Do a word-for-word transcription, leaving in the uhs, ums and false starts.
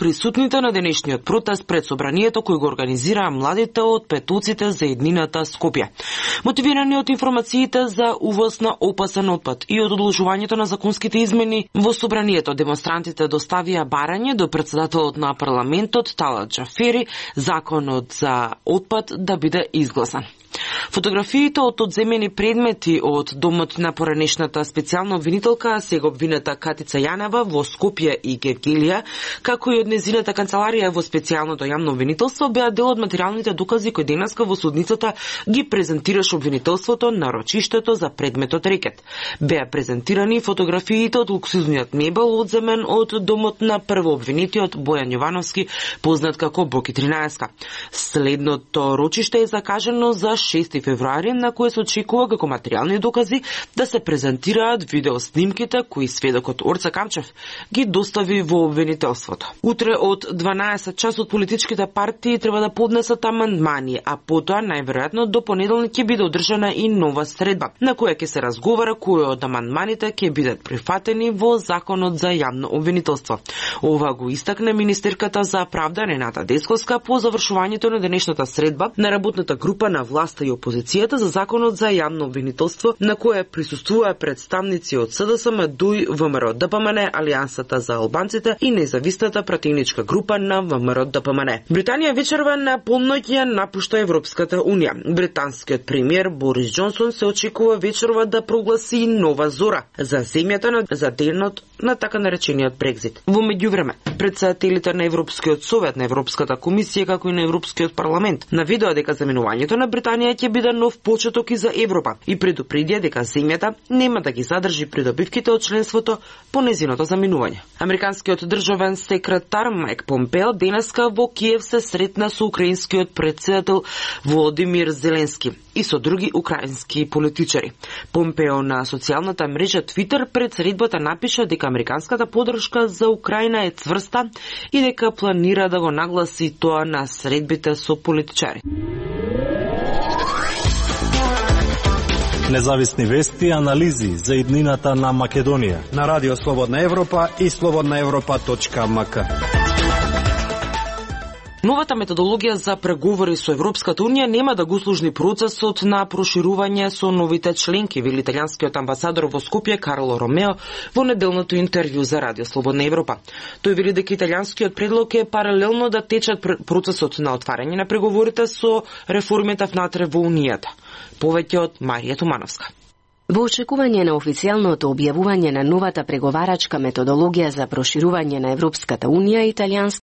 присутните на денешниот протест пред собранието кој го организираа младите од петуците за еднината Скопје. Мотивирани од информациите за увоз на опасен отпад и од одложувањето на законските измени во собранието, демонстрантите доставија барање до председателот на парламентот Талат Џафери законот за отпад да биде изгласан. Фотографиите од одземени предмети од домот на поранешната специјална обвинителка, а сега обвинета Катица Јанева во Скопје и Гевгелија, како и од незината канцеларија во специјалното јавно обвинителство, беа дел од материјалните докази кои денеска во судницата ги презентираше обвинителството на рочиштето за предметот рекет. Беа презентирани фотографиите од луксузниот мебел одземен од домот на прво обвинетиот Бојан Јовановски, познат како Боки тринаесет. Следното рочиште е закажано за шести февруари, на кое се очекува како материјални докази да се презентираат видеоснимките кои сведокот Орца Камчев ги достави во обвинителството. Утре од дванаесет часот политичките партии треба да поднесат амандмани, а потоа најверојатно до понеделник ќе биде одржана и нова средба, на која ќе се разговара кои од амандманите ќе бидат прифатени во законот за јавно обвинителство. Ова го истакна министерката за правда Рената Десковска по завршувањето на денешната средба на работната група на власта и опозицијата за законот за јавно обвинителство, на која присуствуваа представници од СДСМ, ДУИ, ВМРО ДПМН, Алијансата за албанците и независната пратеничка група на ВМРО ДПМН. Британија вечерва на полноќ ја напушта Европската унија. Британскиот премиер Борис Џонсон се очекува вечерва да прогласи нова зора за земјата на за денот на така наречениот Брекзит. Во меѓувреме, претседателите на Европскиот совет, на Европската комисија како и на Европскиот парламент наведоа дека заминувањето на Британија ќе биде нов почеток и за Европа и предупредија дека земјата нема да ги задржи придобивките од членството по незиното заминување. Американскиот државен секретар Майк Помпео денеска во Киев се сретна со украинскиот претседател Володимир Зеленски и со други украински политичари. Помпео на социјалната мрежа Твитер пред средбата напиша дека американската поддршка за Украина е цврста и дека планира да го нагласи тоа на средбите со политичари. Независни вести и анализи за иднината на Македонија на Радио Слободна Европа и слободна европа точка ем ка. Новата методологија за преговори со Европската унија нема да го услужни процесот на проширување со новите членки, вели италијанскиот амбасадор во Скопје Карло Ромео во неделното интервју за Радио Слободна Европа. Тој вели дека италијанскиот предлог е паралелно да течат процесот на отварање на преговорите со реформите внатре во Унијата. Повеќе од Марија Тумановска. Во очекување на официјалното објавување на новата преговарачка методологија за проширување на Европската унија, италијанскиот